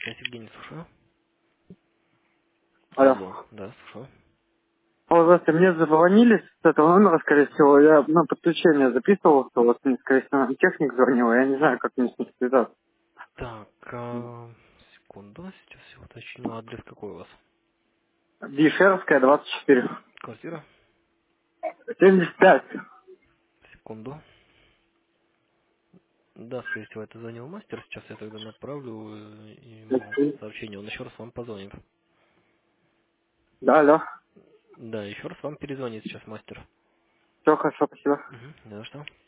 Связь, Евгений, слушаю. Алло. Алло, да, слушаю. Алло, здравствуйте, мне зазвонили с этого номера, скорее всего. Я на подключение записывался, вот мне, скорее всего, нам техник звонил, я не знаю, как мне с ним связаться. Так, секунду, сейчас я уточню. Адрес какой у вас? Бишеровская, 24. Квартира? 75. Секунду. Да, скорее всего, это звонил мастер. Сейчас я тогда направлю ему сообщение. Он еще раз вам позвонит. Да, алло. Да, еще раз вам перезвонит сейчас мастер. Все хорошо, спасибо. Угу, не за что.